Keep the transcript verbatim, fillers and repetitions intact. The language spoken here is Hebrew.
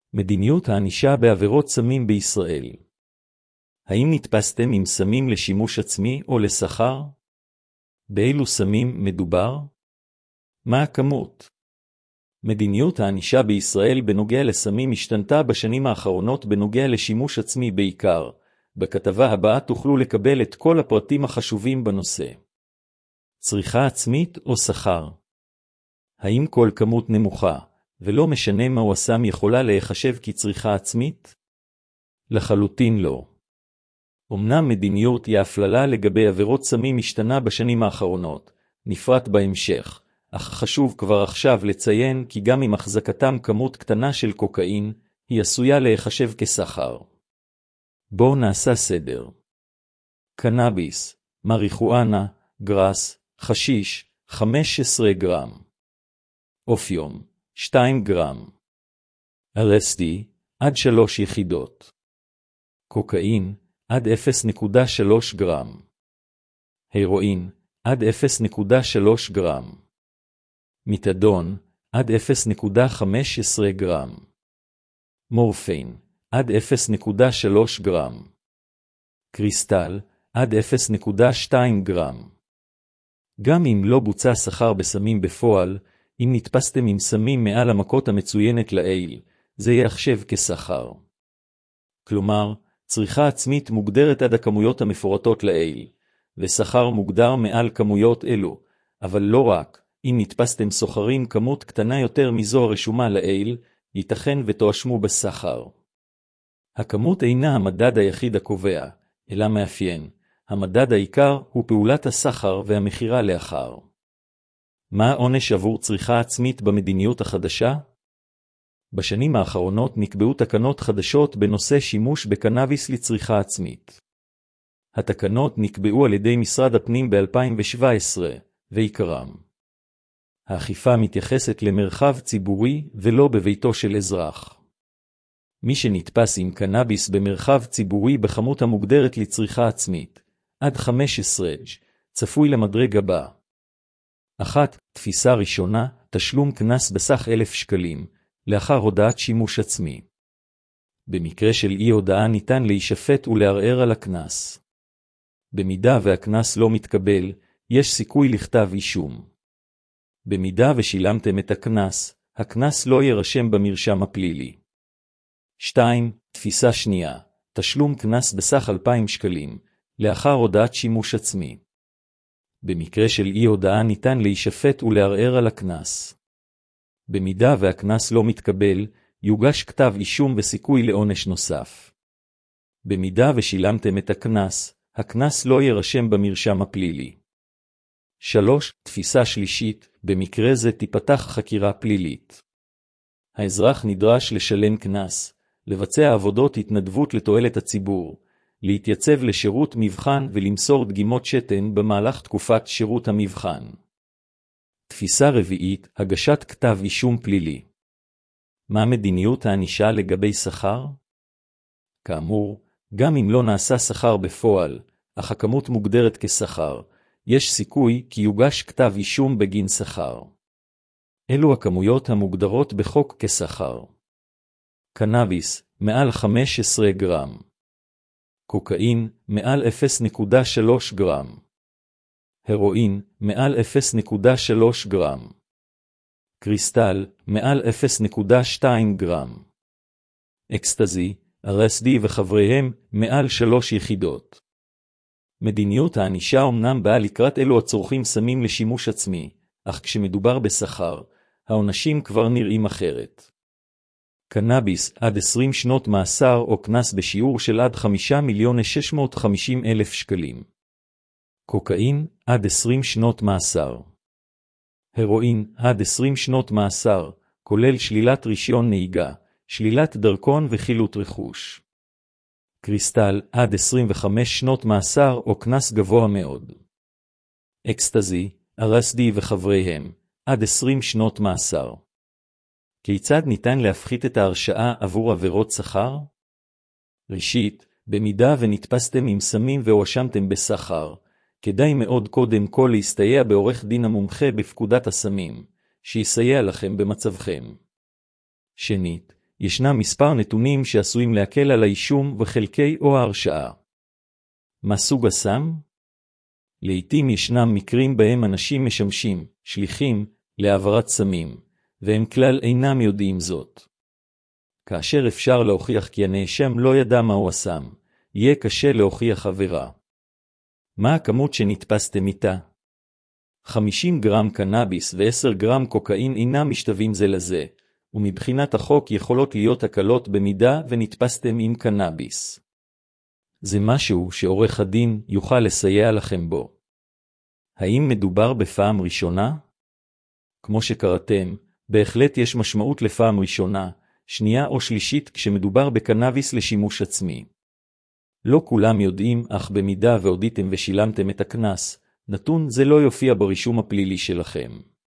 מדיניות הענישה בעבירות סמים בישראל. האם נתפסתם עם סמים לשימוש עצמי או לשכר? באילו סמים מדובר? מה הכמות? מדיניות הענישה בישראל בנוגע לסמים השתנתה בשנים האחרונות בנוגע לשימוש עצמי בעיקר. בכתבה הבאה תוכלו לקבל את כל הפרטים החשובים בנושא. צריכה עצמית או שכר? האם כל כמות נמוכה, ולא משנה מהו הסם, יכולה להיחשב כצריכה עצמית? לחלוטין לא. אמנם מדיניות היא הפללה לגבי עבירות סמים השתנה בשנים האחרונות, נפרט בהמשך, אך חשוב כבר עכשיו לציין כי גם עם החזקתם כמות קטנה של קוקאין, היא עשויה להיחשב כסחר. בואו נעשה סדר. קנאביס, מריחואנה, גראס, חשיש, חמישה עשר גרם. אופיום, שתיים גרם. אל אס די, עד שלוש יחידות. קוקאין, עד אפס נקודה שלוש גרם. הרואין, עד אפס נקודה שלוש גרם. מתדון, עד אפס נקודה חמש עשרה גרם. מורפיין, עד אפס נקודה שלוש גרם. קריסטל, עד אפס נקודה שתיים גרם. גם אם לא בוצע סחר בסמים בפועל, אם נתפסתם עם סמים מעל המכות המצוינת לעיל, זה יחשב כסחר. כלומר, צריכה עצמית מוגדרת עד הכמויות המפורטות לעיל, וסחר מוגדר מעל כמויות אלו, אבל לא רק, אם נתפסתם סוחרים כמות קטנה יותר מזו הרשומה לעיל, ייתכן ותואשמו בסחר. הכמות אינה המדד היחיד הקובע, אלא מאפיין. המדד העיקר הוא פעולת הסחר והמחירה לאחר. מה העונש עבור צריכה עצמית במדיניות החדשה? בשנים האחרונות נקבעו תקנות חדשות בנושא שימוש בקנאביס לצריכה עצמית. התקנות נקבעו על ידי משרד הפנים ב-אלפיים שבע עשרה, ועיקרם. האכיפה מתייחסת למרחב ציבורי ולא בביתו של אזרח. מי שנתפס עם קנאביס במרחב ציבורי בכמות המוגדרת לצריכה עצמית, עד חמש עשרה, צפוי למדרג הבא. אחת, תפיסה ראשונה, תשלום קנס בסך אלף שקלים, לאחר הודעת שימוש עצמי. במקרה של אי הודעה ניתן להישפט ולערער על הקנס. במידה והקנס לא מתקבל, יש סיכוי לכתב אישום. במידה ושילמתם את הקנס, הקנס לא יירשם במרשם הפלילי. שתיים. תפיסה שנייה, תשלום קנס בסך אלפיים שקלים, לאחר הודעת שימוש עצמי. במקרה של אי הודעה ניתן להישפט ולערער על הקנס. במידה והקנס לא מתקבל, יוגש כתב אישום וסיכוי לעונש נוסף. במידה ושילמתם את הקנס, הקנס לא יירשם במרשם הפלילי. שלוש. תפיסה שלישית, במקרה זה תיפתח חקירה פלילית. האזרח נדרש לשלם קנס, לבצע עבודות התנדבות לתועלת הציבור, להתייצב לשירות מבחן ולמסור דגימות שתן במהלך תקופת שירות המבחן. תפיסה רביעית, הגשת כתב אישום פלילי. מה מדיניות הענישה לגבי שכר? כאמור, גם אם לא נעשה שכר בפועל, אך הכמות מוגדרת כשכר, יש סיכוי כי יוגש כתב אישום בגין שכר. אלו הכמויות המוגדרות בחוק כשכר. קנאביס, מעל חמש עשרה גרם. קוקאין, מעל אפס נקודה שלוש גרם. הרואין, מעל אפס נקודה שלוש גרם. קריסטל, מעל אפס נקודה שתיים גרם. אקסטזי, אל אס די וחבריהם, מעל שלוש יחידות. מדיניות הענישה אומנם באה לקראת אלו הצורכים סמים לשימוש עצמי, אך כשמדובר בשכר, העונשים כבר נראים אחרת. קנאביס עד עשרים שנות מאסר או קנס בשיעור של עד חמישה מיליון שש מאות וחמישים אלף שקלים. קוקאין עד עשרים שנות מאסר. הרואין עד עשרים שנות מאסר, כולל שלילת רישיון נהיגה, שלילת דרכון וחילוט רכוש. קריסטל עד עשרים וחמש שנות מאסר או קנס גבוה מאוד. אקסטזי, אל אס די וחבריהם, עד עשרים שנות מאסר. כיצד ניתן להפחית את ההרשעה עבור עבירות שכר? ראשית, במידה ונתפסתם עם סמים והואשמתם בסחר, כדאי מאוד קודם כל להסתייע בעורך דין המומחה בפקודת הסמים, שיסייע לכם במצבכם. שנית, ישנם מספר נתונים שעשויים להקל על האישום וחלקי או ההרשעה. מה סוג הסם? לעתים ישנם מקרים בהם אנשים משמשים, שליחים, להעברת סמים, והם כלל אינם יודעים זאת. כאשר אפשר להוכיח כי הנאשם לא ידע מהו הסם, יהיה קשה להוכיח עבירה. מה הכמות שנתפסתם איתה? חמישים גרם קנאביס ו-עשרה גרם קוקאין אינם משתווים זה לזה, ומבחינת החוק יכולות להיות הקלות במידה ונתפסתם עם קנאביס. זה משהו שעורך הדין יוכל לסייע לכם בו. האם מדובר בפעם ראשונה? כמו שקראתם, בהחלט יש משמעות לפעם ראשונה, שנייה או שלישית כשמדובר בקנאביס לשימוש עצמי. לא כולם יודעים, אך במידה והודיתם ושילמתם את הקנס, נתון זה לא יופיע ברישום הפלילי שלכם.